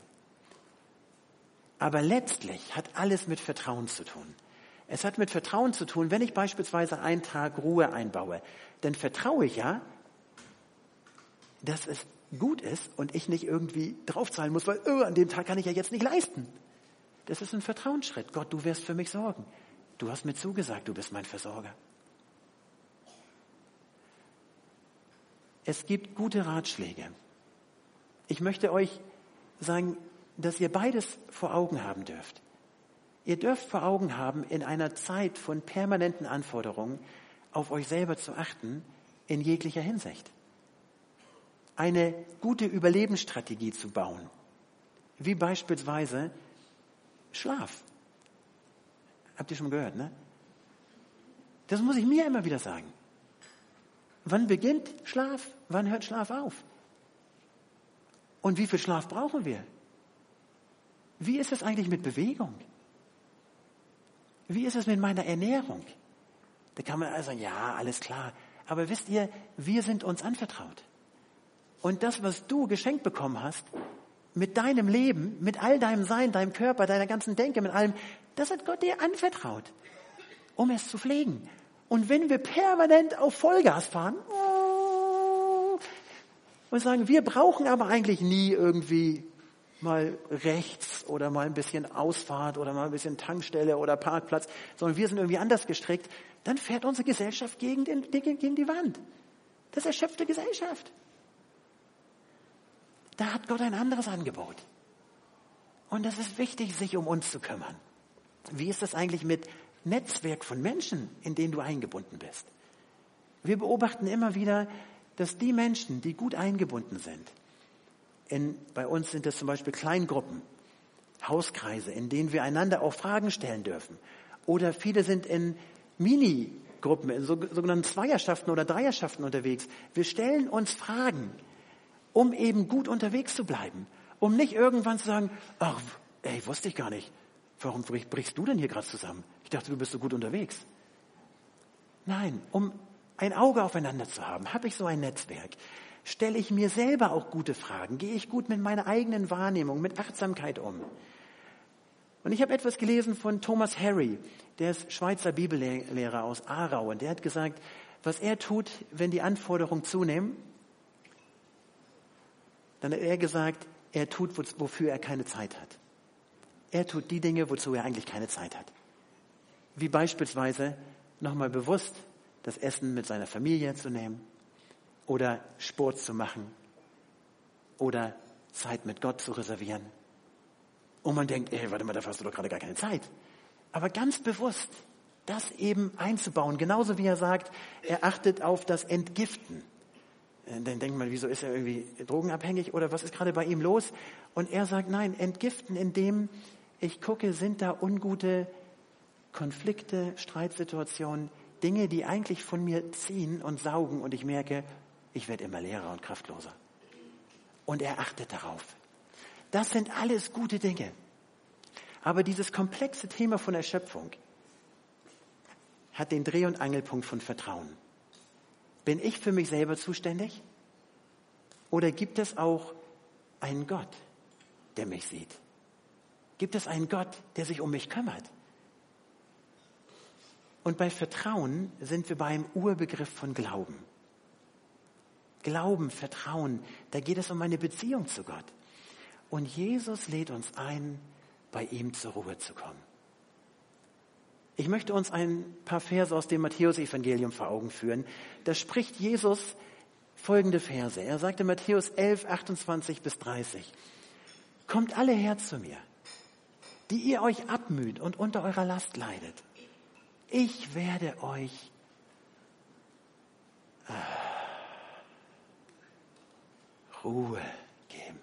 Aber letztlich hat alles mit Vertrauen zu tun. Es hat mit Vertrauen zu tun, wenn ich beispielsweise einen Tag Ruhe einbaue, dann vertraue ich ja, dass es gut ist und ich nicht irgendwie draufzahlen muss, weil an dem Tag kann ich ja jetzt nicht leisten. Das ist ein Vertrauensschritt. Gott, du wirst für mich sorgen. Du hast mir zugesagt, du bist mein Versorger. Es gibt gute Ratschläge. Ich möchte euch sagen, dass ihr beides vor Augen haben dürft. Ihr dürft vor Augen haben, in einer Zeit von permanenten Anforderungen auf euch selber zu achten, in jeglicher Hinsicht. Eine gute Überlebensstrategie zu bauen, wie beispielsweise Schlaf. Habt ihr schon gehört, ne? Das muss ich mir immer wieder sagen. Wann beginnt Schlaf? Wann hört Schlaf auf? Und wie viel Schlaf brauchen wir? Wie ist es eigentlich mit Bewegung? Wie ist es mit meiner Ernährung? Da kann man also sagen, ja, alles klar. Aber wisst ihr, wir sind uns anvertraut. Und das, was du geschenkt bekommen hast, mit deinem Leben, mit all deinem Sein, deinem Körper, deiner ganzen Denke, mit allem, das hat Gott dir anvertraut, um es zu pflegen. Und wenn wir permanent auf Vollgas fahren und sagen, wir brauchen aber eigentlich nie irgendwie mal rechts oder mal ein bisschen Ausfahrt oder mal ein bisschen Tankstelle oder Parkplatz, sondern wir sind irgendwie anders gestrickt, dann fährt unsere Gesellschaft gegen die Wand. Das ist erschöpfte Gesellschaft. Da hat Gott ein anderes Angebot. Und es ist wichtig, sich um uns zu kümmern. Wie ist das eigentlich mit Netzwerk von Menschen, in denen du eingebunden bist? Wir beobachten immer wieder, dass die Menschen, die gut eingebunden sind, bei uns sind das zum Beispiel Kleingruppen, Hauskreise, in denen wir einander auch Fragen stellen dürfen. Oder viele sind in Minigruppen, in sogenannten Zweierschaften oder Dreierschaften unterwegs. Wir stellen uns Fragen, um eben gut unterwegs zu bleiben. Um nicht irgendwann zu sagen, ach, ey, wusste ich gar nicht. Warum brichst du denn hier gerade zusammen? Ich dachte, du bist so gut unterwegs. Nein, um ein Auge aufeinander zu haben, habe ich so ein Netzwerk. Stelle ich mir selber auch gute Fragen? Gehe ich gut mit meiner eigenen Wahrnehmung, mit Achtsamkeit um? Und ich habe etwas gelesen von Thomas Harry, der ist Schweizer Bibellehrer aus Aarau. Und der hat gesagt, was er tut, wenn die Anforderungen zunehmen, dann hat er gesagt, er tut, wofür er keine Zeit hat. Er tut die Dinge, wozu er eigentlich keine Zeit hat. Wie beispielsweise nochmal bewusst das Essen mit seiner Familie zu nehmen oder Sport zu machen oder Zeit mit Gott zu reservieren. Und man denkt, warte mal, dafür hast du doch gerade gar keine Zeit. Aber ganz bewusst das eben einzubauen, genauso wie er sagt, er achtet auf das Entgiften. Dann denkt man, wieso ist er irgendwie drogenabhängig oder was ist gerade bei ihm los? Und er sagt, nein, entgiften, indem ich gucke, sind da ungute Konflikte, Streitsituationen, Dinge, die eigentlich von mir ziehen und saugen und ich merke, ich werde immer leerer und kraftloser. Und er achtet darauf. Das sind alles gute Dinge. Aber dieses komplexe Thema von Erschöpfung hat den Dreh- und Angelpunkt von Vertrauen. Bin ich für mich selber zuständig? Oder gibt es auch einen Gott, der mich sieht? Gibt es einen Gott, der sich um mich kümmert? Und bei Vertrauen sind wir beim Urbegriff von Glauben. Glauben, Vertrauen, da geht es um eine Beziehung zu Gott. Und Jesus lädt uns ein, bei ihm zur Ruhe zu kommen. Ich möchte uns ein paar Verse aus dem Matthäus-Evangelium vor Augen führen. Da spricht Jesus folgende Verse. Er sagte Matthäus 11, 28 bis 30. Kommt alle her zu mir, die ihr euch abmüht und unter eurer Last leidet. Ich werde euch Ruhe geben.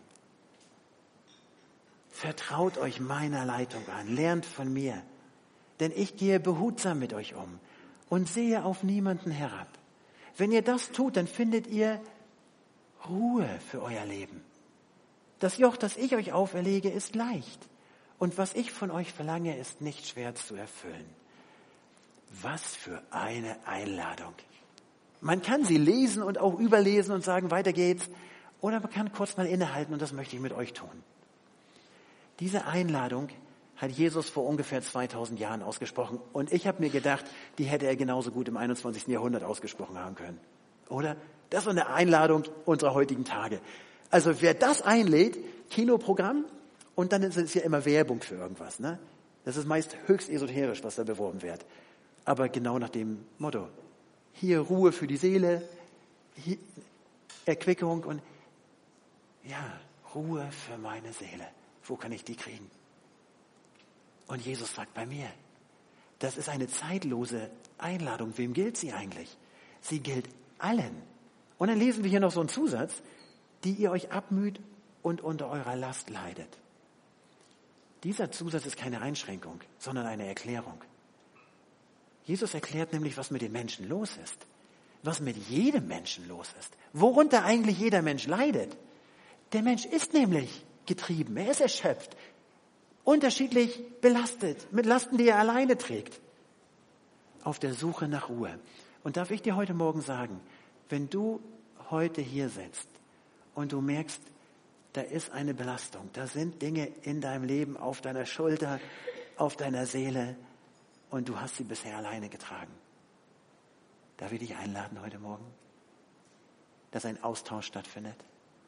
Vertraut euch meiner Leitung an, lernt von mir. Denn ich gehe behutsam mit euch um und sehe auf niemanden herab. Wenn ihr das tut, dann findet ihr Ruhe für euer Leben. Das Joch, das ich euch auferlege, ist leicht. Und was ich von euch verlange, ist nicht schwer zu erfüllen. Was für eine Einladung. Man kann sie lesen und auch überlesen und sagen, weiter geht's. Oder man kann kurz mal innehalten und das möchte ich mit euch tun. Diese Einladung hat Jesus vor ungefähr 2000 Jahren ausgesprochen. Und ich habe mir gedacht, die hätte er genauso gut im 21. Jahrhundert ausgesprochen haben können. Oder? Das ist eine Einladung unserer heutigen Tage. Also wer das einlädt, Kinoprogramm, und dann ist es ja immer Werbung für irgendwas. Ne? Das ist meist höchst esoterisch, was da beworben wird. Aber genau nach dem Motto. Hier Ruhe für die Seele, hier Erquickung und ja, Ruhe für meine Seele. Wo kann ich die kriegen? Und Jesus sagt bei mir, das ist eine zeitlose Einladung. Wem gilt sie eigentlich? Sie gilt allen. Und dann lesen wir hier noch so einen Zusatz, die ihr euch abmüht und unter eurer Last leidet. Dieser Zusatz ist keine Einschränkung, sondern eine Erklärung. Jesus erklärt nämlich, was mit den Menschen los ist. Was mit jedem Menschen los ist. Worunter eigentlich jeder Mensch leidet. Der Mensch ist nämlich getrieben, er ist erschöpft. Unterschiedlich belastet, mit Lasten, die er alleine trägt. Auf der Suche nach Ruhe. Und darf ich dir heute Morgen sagen, wenn du heute hier sitzt und du merkst, da ist eine Belastung, da sind Dinge in deinem Leben auf deiner Schulter, auf deiner Seele und du hast sie bisher alleine getragen. Darf ich dich einladen heute Morgen, dass ein Austausch stattfindet?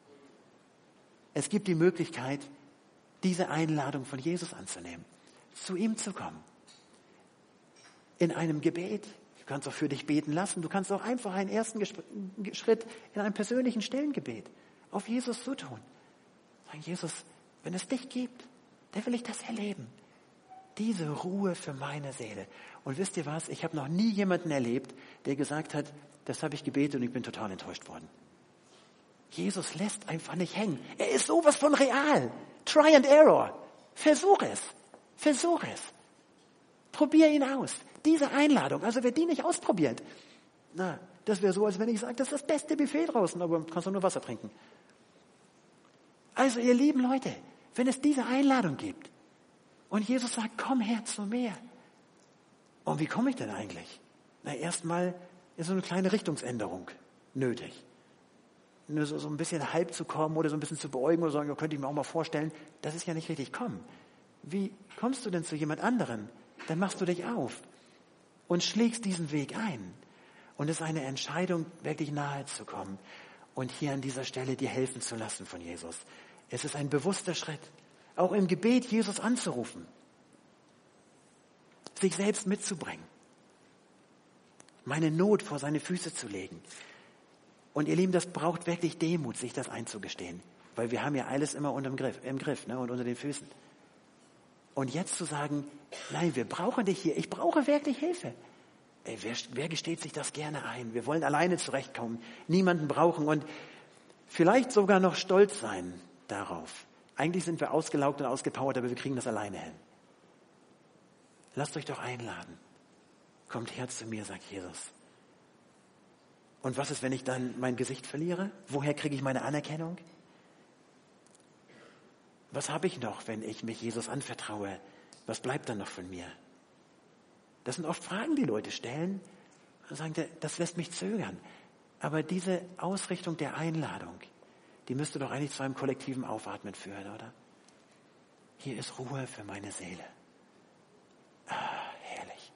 Es gibt die Möglichkeit, diese Einladung von Jesus anzunehmen, zu ihm zu kommen. In einem Gebet. Du kannst auch für dich beten lassen. Du kannst auch einfach einen ersten Schritt in einem persönlichen Stillengebet auf Jesus zutun. Sagen, Jesus, wenn es dich gibt, dann will ich das erleben. Diese Ruhe für meine Seele. Und wisst ihr was? Ich habe noch nie jemanden erlebt, der gesagt hat, das habe ich gebetet und ich bin total enttäuscht worden. Jesus lässt einfach nicht hängen. Er ist sowas von real. Try and error. Versuch es. Versuch es. Probier ihn aus. Diese Einladung, also wer die nicht ausprobiert, na, das wäre so, als wenn ich sage, das ist das beste Buffet draußen, aber kannst du nur Wasser trinken. Also ihr lieben Leute, wenn es diese Einladung gibt und Jesus sagt, komm her zu mir. Und wie komme ich denn eigentlich? Na, erstmal ist so eine kleine Richtungsänderung nötig. Nur so ein bisschen halb zu kommen oder so ein bisschen zu beäugen oder sagen, ja, könnte ich mir auch mal vorstellen, das ist ja nicht richtig. Komm, wie kommst du denn zu jemand anderen? Dann machst du dich auf und schlägst diesen Weg ein. Und es ist eine Entscheidung, wirklich nahe zu kommen und hier an dieser Stelle dir helfen zu lassen von Jesus. Es ist ein bewusster Schritt, auch im Gebet Jesus anzurufen, sich selbst mitzubringen. meine Not vor seine Füße zu legen. Und ihr Lieben, das braucht wirklich Demut, sich das einzugestehen. Weil wir haben ja alles immer im Griff, ne, und unter den Füßen. Und jetzt zu sagen, nein, wir brauchen dich hier, ich brauche wirklich Hilfe. Ey, wer gesteht sich das gerne ein? Wir wollen alleine zurechtkommen, niemanden brauchen und vielleicht sogar noch stolz sein darauf. Eigentlich sind wir ausgelaugt und ausgepowert, aber wir kriegen das alleine hin. Lasst euch doch einladen. Kommt her zu mir, sagt Jesus. Und was ist, wenn ich dann mein Gesicht verliere? Woher kriege ich meine Anerkennung? Was habe ich noch, wenn ich mich Jesus anvertraue? Was bleibt dann noch von mir? Das sind oft Fragen, die Leute stellen und sagen, das lässt mich zögern. Aber diese Ausrichtung der Einladung, die müsste doch eigentlich zu einem kollektiven Aufatmen führen, oder? Hier ist Ruhe für meine Seele. Herrlich.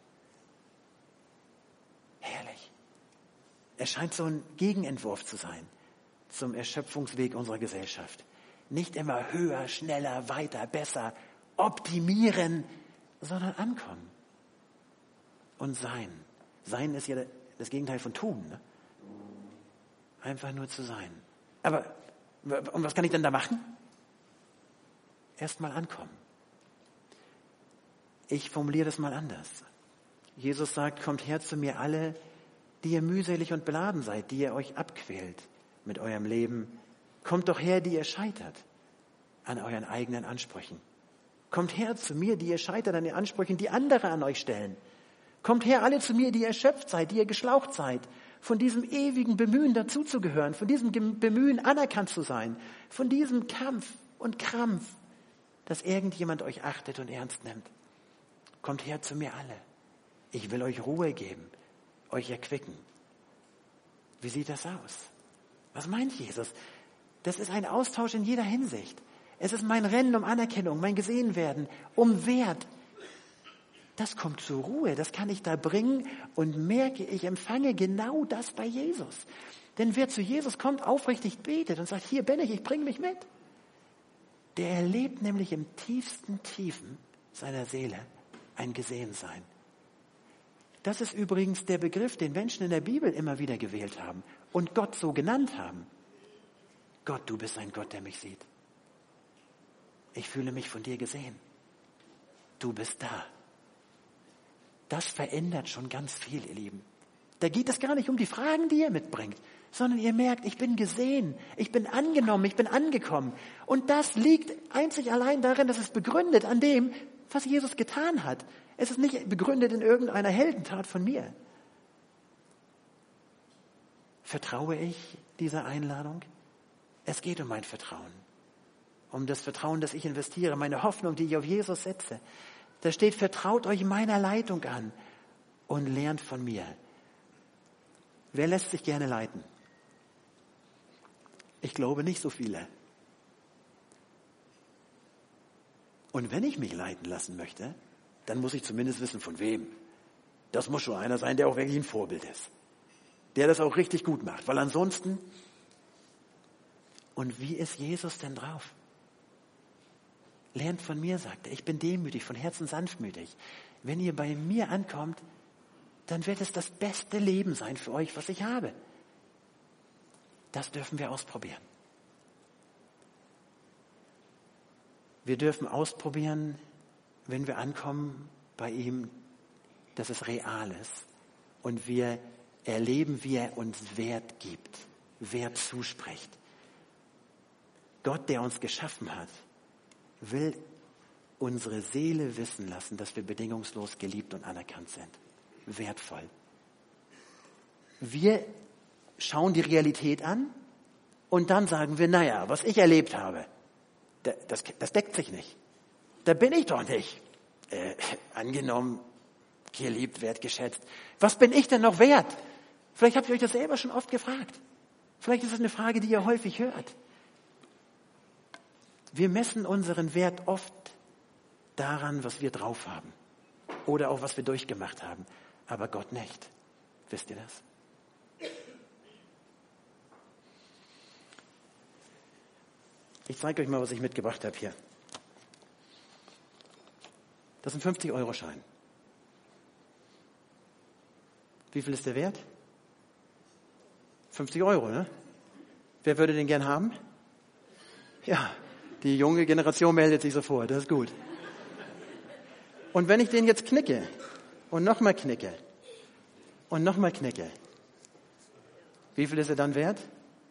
Herrlich. Es scheint so ein Gegenentwurf zu sein zum Erschöpfungsweg unserer Gesellschaft. Nicht immer höher, schneller, weiter, besser, optimieren, sondern ankommen und sein. Sein ist ja das Gegenteil von tun. Ne? Einfach nur zu sein. Aber, und was kann ich denn da machen? Erst mal ankommen. Ich formuliere das mal anders. Jesus sagt, kommt her zu mir alle, die ihr mühselig und beladen seid, die ihr euch abquält mit eurem Leben. Kommt doch her, die ihr scheitert an euren eigenen Ansprüchen. Kommt her zu mir, die ihr scheitert an den Ansprüchen, die andere an euch stellen. Kommt her alle zu mir, die ihr erschöpft seid, die ihr geschlaucht seid, von diesem ewigen Bemühen dazuzugehören, von diesem Bemühen anerkannt zu sein, von diesem Kampf und Krampf, dass irgendjemand euch achtet und ernst nimmt. Kommt her zu mir alle. Ich will euch Ruhe geben, euch erquicken. Wie sieht das aus? Was meint Jesus? Das ist ein Austausch in jeder Hinsicht. Es ist mein Rennen um Anerkennung, mein Gesehenwerden, um Wert. Das kommt zur Ruhe, das kann ich da bringen und merke, ich empfange genau das bei Jesus. Denn wer zu Jesus kommt, aufrichtig betet und sagt, hier bin ich bringe mich mit. Der erlebt nämlich im tiefsten Tiefen seiner Seele ein Gesehensein. Das ist übrigens der Begriff, den Menschen in der Bibel immer wieder gewählt haben und Gott so genannt haben. Gott, du bist ein Gott, der mich sieht. Ich fühle mich von dir gesehen. Du bist da. Das verändert schon ganz viel, ihr Lieben. Da geht es gar nicht um die Fragen, die ihr mitbringt, sondern ihr merkt, ich bin gesehen, ich bin angenommen, ich bin angekommen. Und das liegt einzig allein darin, dass es begründet an dem, was Jesus getan hat. Es ist nicht begründet in irgendeiner Heldentat von mir. Vertraue ich dieser Einladung? Es geht um mein Vertrauen. Um das Vertrauen, das ich investiere, meine Hoffnung, die ich auf Jesus setze. Da steht, vertraut euch meiner Leitung an und lernt von mir. Wer lässt sich gerne leiten? Ich glaube nicht so viele. Und wenn ich mich leiten lassen möchte, dann muss ich zumindest wissen, von wem. Das muss schon einer sein, der auch wirklich ein Vorbild ist. Der das auch richtig gut macht. Weil ansonsten, und wie ist Jesus denn drauf? Lernt von mir, sagt er. Ich bin demütig, von Herzen sanftmütig. Wenn ihr bei mir ankommt, dann wird es das beste Leben sein für euch, was ich habe. Das dürfen wir ausprobieren. Wir dürfen ausprobieren, wenn wir ankommen bei ihm, dass es real ist. Und wir erleben, wie er uns Wert gibt, Wert zuspricht. Gott, der uns geschaffen hat, will unsere Seele wissen lassen, dass wir bedingungslos geliebt und anerkannt sind. Wertvoll. Wir schauen die Realität an und dann sagen wir, naja, was ich erlebt habe, das deckt sich nicht. Da bin ich doch nicht angenommen, geliebt, wertgeschätzt. Was bin ich denn noch wert? Vielleicht habt ihr euch das selber schon oft gefragt. Vielleicht ist es eine Frage, die ihr häufig hört. Wir messen unseren Wert oft daran, was wir drauf haben oder auch was wir durchgemacht haben, aber Gott nicht. Wisst ihr das? Ich zeige euch mal, was ich mitgebracht habe hier. Das ist ein 50-Euro-Schein. Wie viel ist der wert? 50 Euro, ne? Wer würde den gern haben? Ja, die junge Generation meldet sich sofort, das ist gut. Und wenn ich den jetzt knicke und nochmal knicke und nochmal knicke, wie viel ist er dann wert?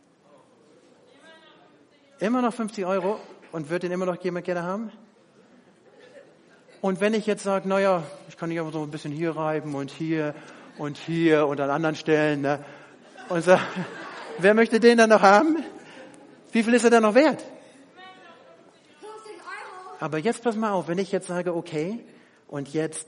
Immer noch 50 Euro und wird den immer noch jemand gerne haben? Und wenn ich jetzt sage, naja, ich kann nicht einfach so ein bisschen hier reiben und hier und an anderen Stellen, ne? Und sag, wer möchte den dann noch haben? Wie viel ist er dann noch wert? 50 Euro. Aber jetzt pass mal auf, wenn ich jetzt sage, okay, und jetzt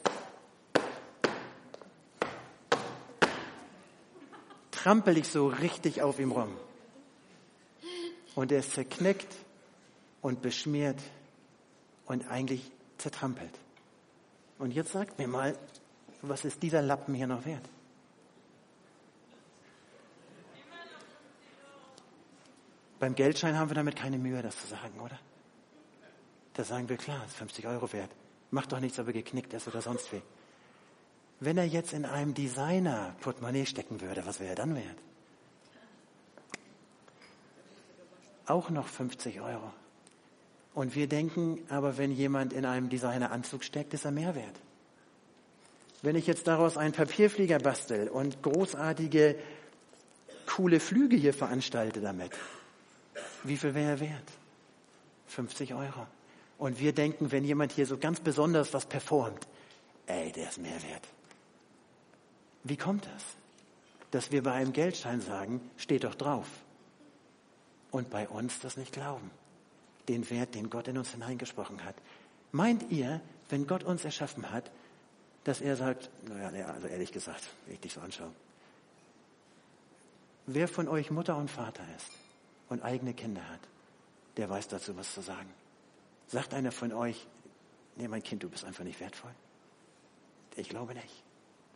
trampel ich so richtig auf ihm rum. Und er ist zerknickt und beschmiert und eigentlich zertrampelt. Und jetzt sagt mir mal, was ist dieser Lappen hier noch wert? Beim Geldschein haben wir damit keine Mühe, das zu sagen, oder? Da sagen wir, klar, ist 50 Euro wert. Macht doch nichts, ob er geknickt ist oder sonst wie. Wenn er jetzt in einem Designer-Portemonnaie stecken würde, was wäre er dann wert? Auch noch 50 Euro. Und wir denken, aber wenn jemand in einem Designeranzug steckt, ist er mehr wert. Wenn ich jetzt daraus einen Papierflieger bastel und großartige, coole Flüge hier veranstalte damit, wie viel wäre er wert? 50 Euro. Und wir denken, wenn jemand hier so ganz besonders was performt, der ist mehr wert. Wie kommt das? Dass wir bei einem Geldschein sagen, steht doch drauf. Und bei uns das nicht glauben. Den Wert, den Gott in uns hineingesprochen hat. Meint ihr, wenn Gott uns erschaffen hat, dass er sagt, also ehrlich gesagt, wenn ich dich so anschaue, wer von euch Mutter und Vater ist und eigene Kinder hat, der weiß dazu was zu sagen. Sagt einer von euch, nee, mein Kind, du bist einfach nicht wertvoll? Ich glaube nicht.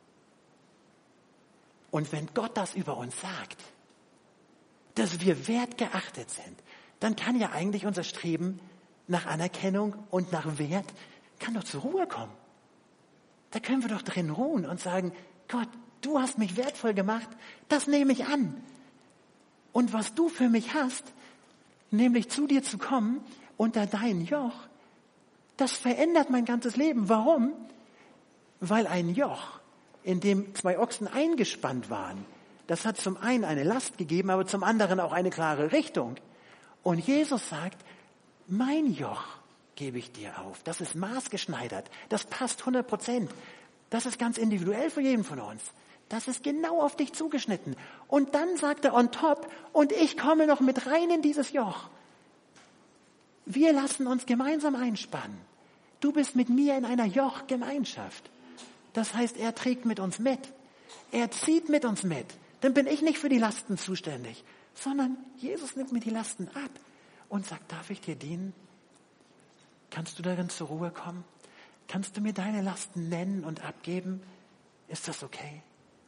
Und wenn Gott das über uns sagt, dass wir wertgeachtet sind, dann kann ja eigentlich unser Streben nach Anerkennung und nach Wert, kann doch zur Ruhe kommen. Da können wir doch drin ruhen und sagen, Gott, du hast mich wertvoll gemacht, das nehme ich an. Und was du für mich hast, nämlich zu dir zu kommen, unter dein Joch, das verändert mein ganzes Leben. Warum? Weil ein Joch, in dem 2 Ochsen eingespannt waren, das hat zum einen eine Last gegeben, aber zum anderen auch eine klare Richtung. Und Jesus sagt, mein Joch gebe ich dir auf. Das ist maßgeschneidert. Das passt 100%. Das ist ganz individuell für jeden von uns. Das ist genau auf dich zugeschnitten. Und dann sagt er on top, und ich komme noch mit rein in dieses Joch. Wir lassen uns gemeinsam einspannen. Du bist mit mir in einer Jochgemeinschaft. Das heißt, er trägt mit uns mit. Er zieht mit uns mit. Dann bin ich nicht für die Lasten zuständig, sondern Jesus nimmt mir die Lasten ab und sagt, darf ich dir dienen? Kannst du darin zur Ruhe kommen? Kannst du mir deine Lasten nennen und abgeben? Ist das okay?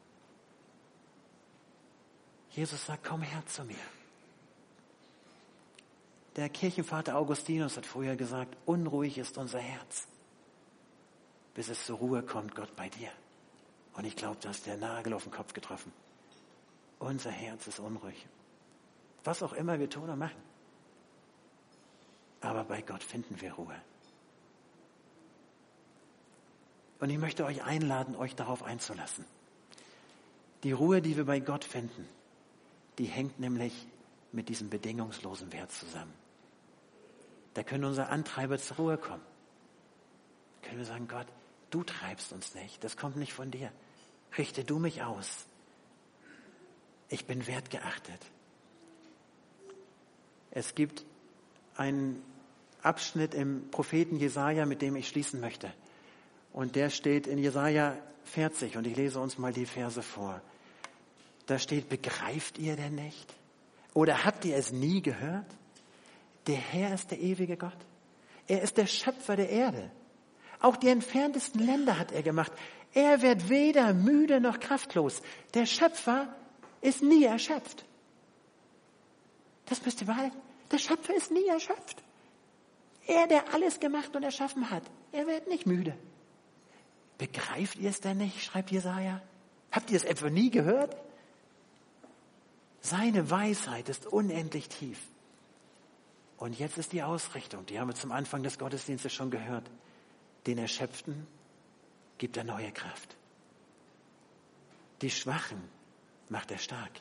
Jesus sagt, komm her zu mir. Der Kirchenvater Augustinus hat früher gesagt, unruhig ist unser Herz, bis es zur Ruhe kommt, Gott bei dir. Und ich glaube, da ist der Nagel auf den Kopf getroffen. Unser Herz ist unruhig. Was auch immer wir tun und machen. Aber bei Gott finden wir Ruhe. Und ich möchte euch einladen, euch darauf einzulassen. Die Ruhe, die wir bei Gott finden, die hängt nämlich mit diesem bedingungslosen Wert zusammen. Da können unsere Antreiber zur Ruhe kommen. Da können wir sagen, Gott, du treibst uns nicht, das kommt nicht von dir. Richte du mich aus. Ich bin wertgeachtet. Es gibt einen Abschnitt im Propheten Jesaja, mit dem ich schließen möchte. Und der steht in Jesaja 40 und ich lese uns mal die Verse vor. Da steht, begreift ihr denn nicht? Oder habt ihr es nie gehört? Der Herr ist der ewige Gott. Er ist der Schöpfer der Erde. Auch die entferntesten Länder hat er gemacht. Er wird weder müde noch kraftlos. Der Schöpfer ist nie erschöpft. Das müsst ihr behalten. Der Schöpfer ist nie erschöpft. Er, der alles gemacht und erschaffen hat, er wird nicht müde. Begreift ihr es denn nicht, schreibt Jesaja? Habt ihr es etwa nie gehört? Seine Weisheit ist unendlich tief. Und jetzt ist die Ausrichtung, die haben wir zum Anfang des Gottesdienstes schon gehört. Den Erschöpften gibt er neue Kraft. Die Schwachen macht er stark.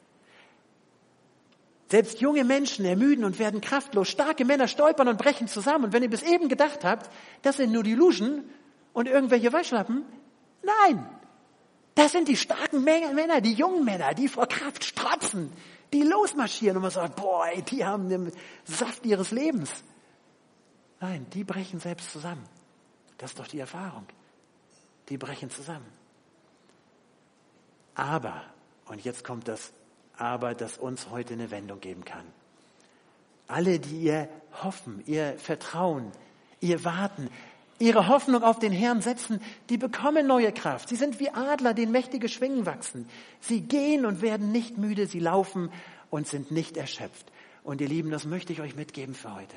Selbst junge Menschen ermüden und werden kraftlos. Starke Männer stolpern und brechen zusammen. Und wenn ihr bis eben gedacht habt, das sind nur die Luschen und irgendwelche Waschlappen, nein, das sind die starken Männer, die jungen Männer, die vor Kraft strotzen, die losmarschieren und man sagt, boah, ey, die haben den Saft ihres Lebens. Nein, die brechen selbst zusammen. Das ist doch die Erfahrung. Die brechen zusammen. Aber, und jetzt kommt das Aber, das uns heute eine Wendung geben kann. Alle, die ihr Hoffen, ihr Vertrauen, ihr Warten, ihre Hoffnung auf den Herrn setzen, die bekommen neue Kraft. Sie sind wie Adler, denen mächtige Schwingen wachsen. Sie gehen und werden nicht müde, sie laufen und sind nicht erschöpft. Und ihr Lieben, das möchte ich euch mitgeben für heute.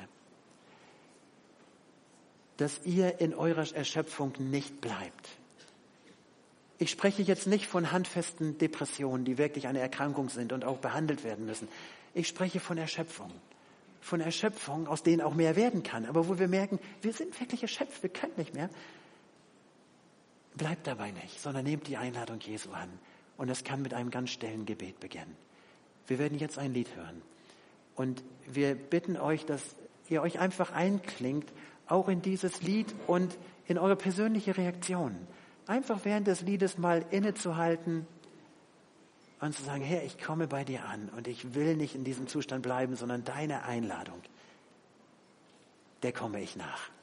Dass ihr in eurer Erschöpfung nicht bleibt. Ich spreche jetzt nicht von handfesten Depressionen, die wirklich eine Erkrankung sind und auch behandelt werden müssen. Ich spreche von Erschöpfung. Von Erschöpfung, aus denen auch mehr werden kann. Aber wo wir merken, wir sind wirklich erschöpft, wir können nicht mehr. Bleibt dabei nicht, sondern nehmt die Einladung Jesu an. Und das kann mit einem ganz stillen Gebet beginnen. Wir werden jetzt ein Lied hören. Und wir bitten euch, dass ihr euch einfach einklingt, auch in dieses Lied und in eure persönliche Reaktion. Einfach während des Liedes mal innezuhalten und zu sagen, Herr, ich komme bei dir an und ich will nicht in diesem Zustand bleiben, sondern deine Einladung, der komme ich nach.